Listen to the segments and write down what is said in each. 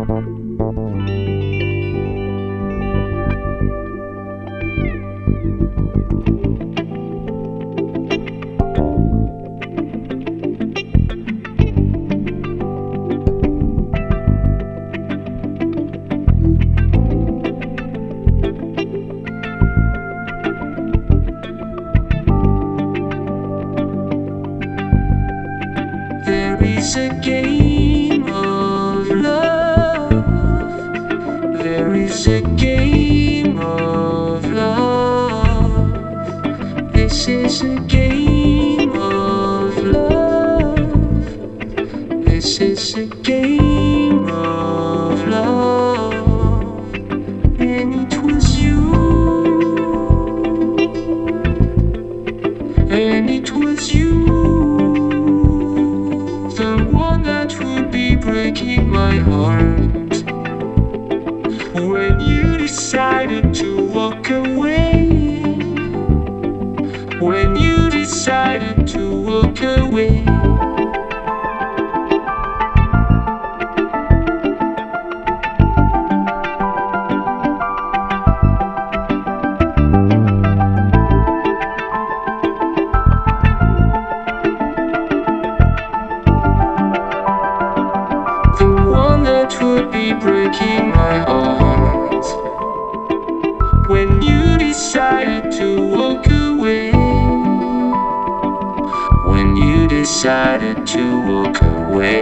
There is a game of love. There is a game of love. This is a game of love. This is a game of love. And it was you. And it was you. The one that would be breaking my heart when you decided to walk away. When you decided to walk away. The one that would be breaking my heart when you decided to walk away. When you decided to walk away.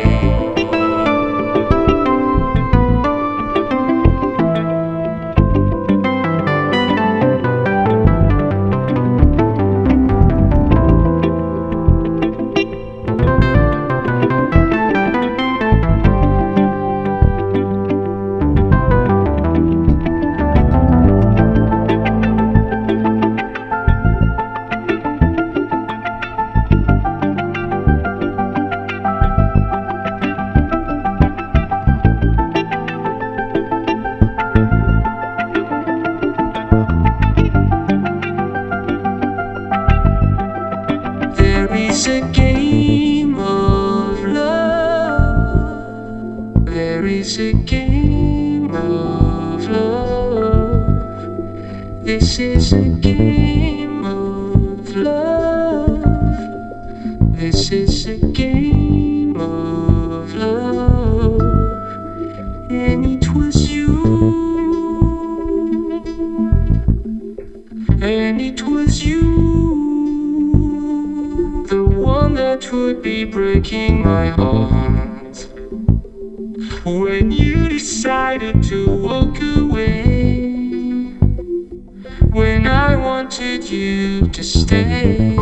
There is a game of love. There is a game of love. This is a game of love. This is a game of love. And it was you. And it was you. The one that would be breaking my heart when you decided to walk away. When I wanted you to stay.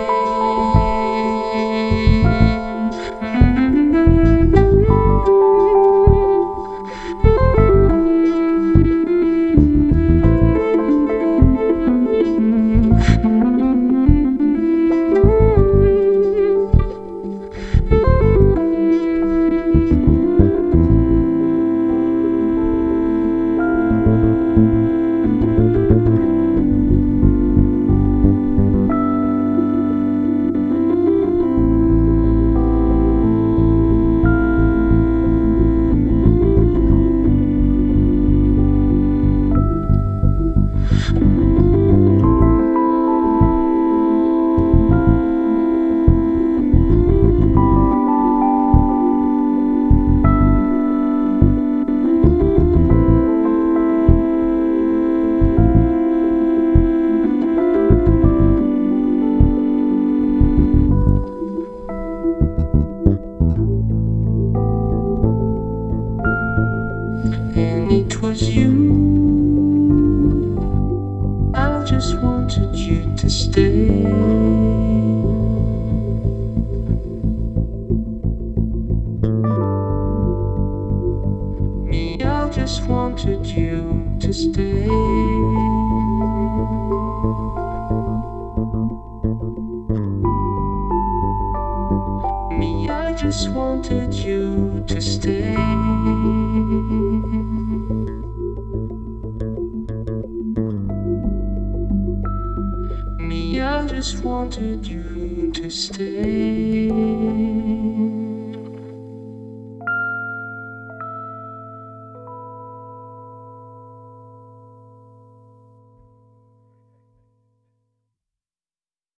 And it was you. I just wanted you to stay. Me, I just wanted you to stay. Me, I just wanted you to stay. Me, I just wanted you to stay.